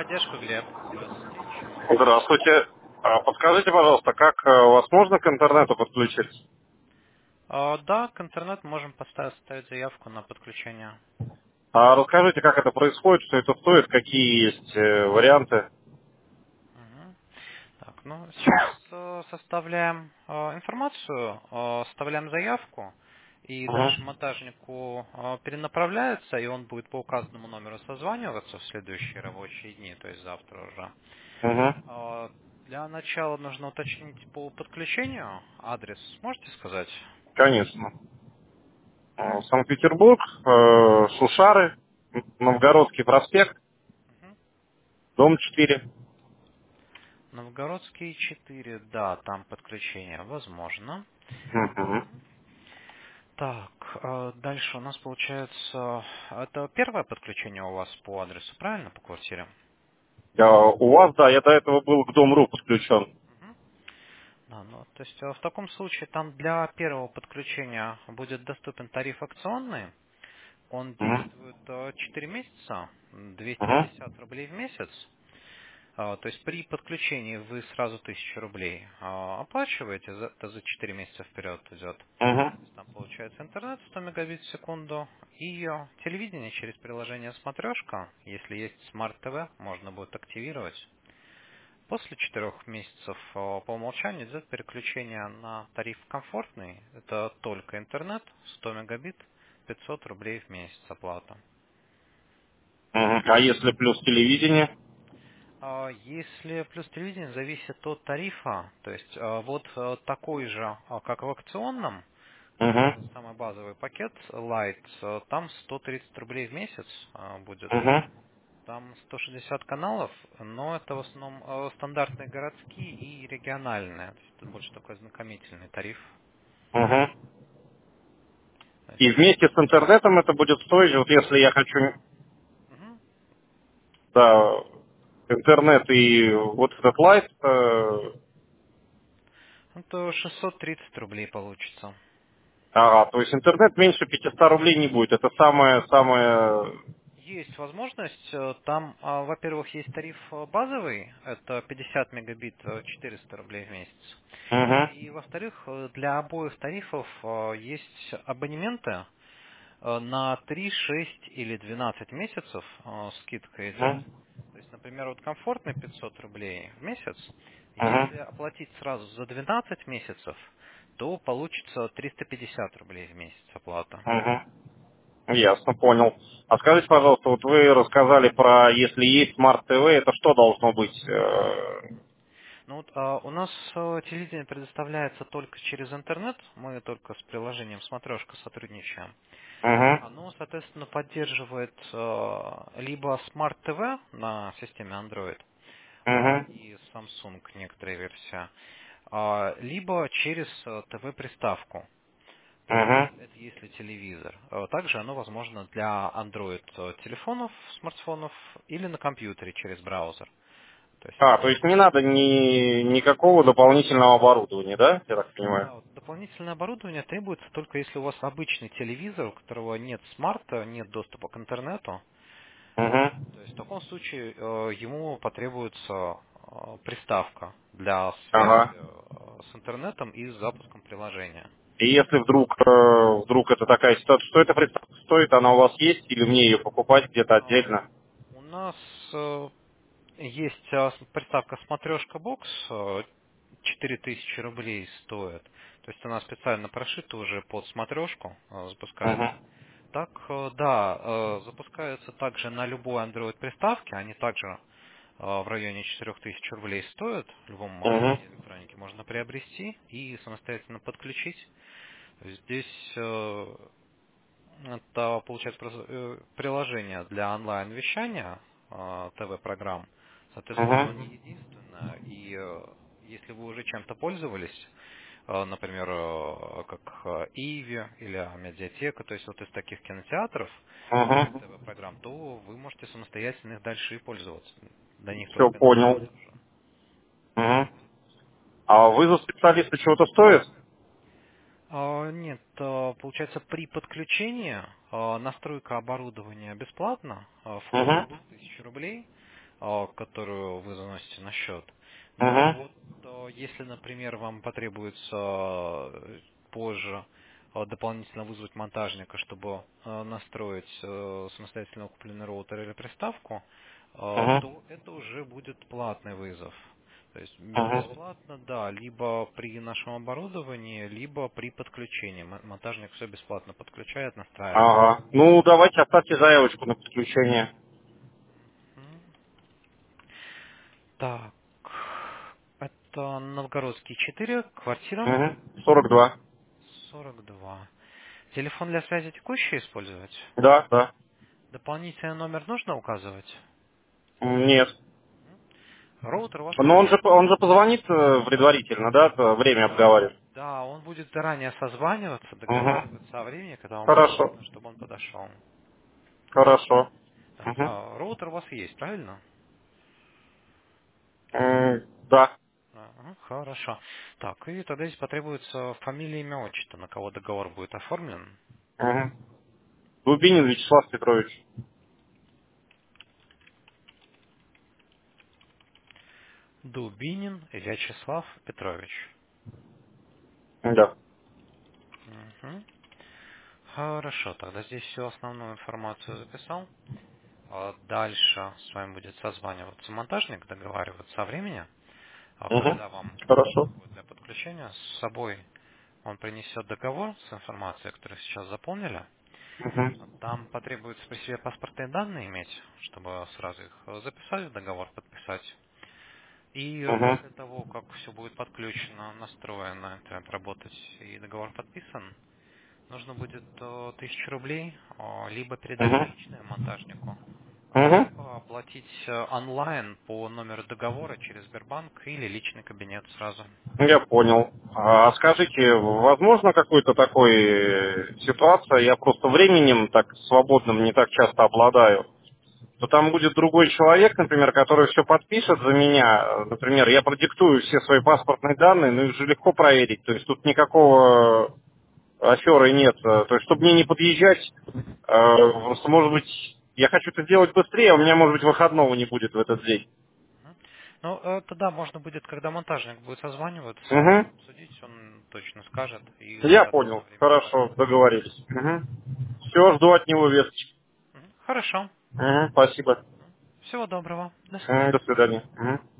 техподдержка, Глеб. Здравствуйте, чем могу помочь? Здравствуйте. Подскажите, пожалуйста, как вас можно к интернету подключить? Да, к интернету можем поставить заявку на подключение. Расскажите, как это происходит, что это стоит, какие есть варианты. Мгм. Так, ну сейчас составляем информацию, составляем заявку, и дальше Мгм. монтажнику перенаправляется, и он будет по указанному номеру созваниваться в следующие рабочие дни, то есть завтра уже. Мгм. Для начала нужно уточнить по подключению адрес. Можете сказать? Конечно. Санкт-Петербург, Шушары, Новгородский проспект, Мгм. дом 4. Новгородский 4, да, там подключение возможно. Мгм. Так, дальше у нас получается, это первое подключение у вас по адресу, правильно, по квартире? У вас, да, я до этого был к Дом.ру подключен. Мгм. Да, ну, то есть в таком случае там для первого подключения будет доступен тариф акционный. Он Мгм. действует 4 месяца, Мгм. 250 рублей в месяц. То есть при подключении вы сразу 1000 рублей оплачиваете, это за 4 месяца вперед идет. Мгм. Там получается интернет 100 мегабит в секунду и телевидение через приложение «Смотрешка». Если есть Smart TV, можно будет активировать. После 4 месяцев по умолчанию идет переключение на тариф комфортный. Это только интернет, 100 мегабит, 500 рублей в месяц оплата. Мгм. А если плюс телевидение? Если плюс телевидение зависит от тарифа, то есть вот такой же, как в акционном, это Угу. самый базовый пакет Lite, там 130 рублей в месяц будет. Угу. Там 160 каналов, но это в основном стандартные городские и региональные. То есть это больше такой знакомительный тариф. Угу. То И есть, вместе с интернетом это будет стоить, вот если я хочу, мгм. да, интернет и вот этот лайт, Это 630 рублей получится. то есть интернет меньше 500 рублей не будет. Это самое. Есть возможность, там, во-первых, есть тариф базовый, это 50 мегабит, 400 рублей в месяц. И, Угу. во-вторых, для обоих тарифов есть абонементы на 3, 6 или 12 месяцев скидка идет. Угу. То есть, например, вот комфортный 500 рублей в месяц, если Угу. оплатить сразу за 12 месяцев, то получится 350 рублей в месяц оплата. Угу. Ясно, понял. А скажите, пожалуйста, вот вы рассказали про, если есть Smart TV, это что должно быть? Ну вот, у нас телевидение предоставляется только через интернет, мы только с приложением «Смотрешка» сотрудничаем. Угу. Оно, соответственно, поддерживает либо Smart TV на системе Android Угу. и Samsung некоторые версии, либо через ТВ-приставку. То есть Угу. это если телевизор. Также оно возможно для Android телефонов, смартфонов или на компьютере через браузер. То есть То есть не надо никакого дополнительного оборудования, да, я так понимаю? да, вот дополнительное оборудование требуется только если у вас обычный телевизор, у которого нет смарта, нет доступа к интернету. Угу. То есть в таком случае ему потребуется приставка для связи Ага. с интернетом и с запуском приложения. И если вдруг это такая ситуация, что эта приставка стоит, она у вас есть, или мне ее покупать где-то А, отдельно? У нас есть приставка «Смотрешка Бокс», 4000 рублей стоит. То есть она специально прошита уже под смотрешку, Угу. запускается. Так, да, запускаются также на любой Android приставке, они также в районе 4000 рублей стоят, в любом Угу. магазине электроники можно приобрести и самостоятельно подключить. Здесь это получается просто, приложение для онлайн-вещания ТВ-программ. Соответственно, оно не Угу. единственное. И если вы уже чем-то пользовались, например, как Иви или Медиатека, то есть вот из таких кинотеатров Угу. ТВ-программ, то вы можете самостоятельно их дальше и пользоваться. До них Все только понял. интерфейс уже. Угу. А вызов специалиста чего-то стоит? Нет, получается, при подключении настройка оборудования бесплатна, вход Угу. 1000 рублей. которую вы заносите на счет. Но Угу. вот если, например, вам потребуется позже дополнительно вызвать монтажника, чтобы настроить самостоятельно купленный роутер или приставку, Угу. то это уже будет платный вызов. То есть Угу. бесплатно, да, либо при нашем оборудовании, либо при подключении. Монтажник все бесплатно подключает, настраивает. Ага. Ну, давайте оставьте заявочку на подключение. М. Так, это Новгородский 4, квартира Угу. 42. 42. Телефон для связи текущий использовать? Да, да. Дополнительный номер нужно указывать? Нет. Роутер у вас Но есть? он же позвонит предварительно, да, время обговаривать. Да, он будет заранее созваниваться, Угу. договариваться о времени, когда вам будет Хорошо. удобно, чтобы он подошел. Хорошо. Так, Угу. роутер у вас есть, правильно? Да. Ага, хорошо. Так, и тогда здесь потребуется фамилия, имя, отчество, на кого договор будет оформлен. Угу. Дубинин Вячеслав Петрович. Дубинин Вячеслав Петрович. Да. Мгм. Хорошо, тогда здесь всю основную информацию записал. Дальше с вами будет созваниваться монтажник, договариваться о времени, Угу. когда вам Хорошо. удобно будет для подключения. С собой он принесет договор с информацией, которую сейчас заполнили. Угу. Там потребуется при себе паспортные данные иметь, чтобы сразу их записать в договор, подписать. И Угу. после того, как все будет подключено, настроено, интернет работать и договор подписан, нужно будет 1000 рублей либо передать Угу. наличные монтажнику, Угу. либо оплатить онлайн по номеру договора через Сбербанк или личный кабинет сразу. Я понял. А скажите, возможно какой-то такой ситуация, я просто временем так свободным не так часто обладаю, то там будет другой человек, например, который все подпишет за меня. Например, я продиктую все свои паспортные данные, ну их же легко проверить. То есть тут никакого аферы нет. То есть, чтобы мне не подъезжать, просто, может быть, я хочу это сделать быстрее, а у меня, может быть, выходного не будет в этот день. Мгм. Ну, тогда можно будет, когда монтажник будет созваниваться, Угу. обсудить, он точно скажет, и Я соответственно понял. время Хорошо, договориться. договорились. Угу. Все, жду от него весточки. Хорошо. Мгм, спасибо. Всего доброго. До До свидания. свидания. Мгм.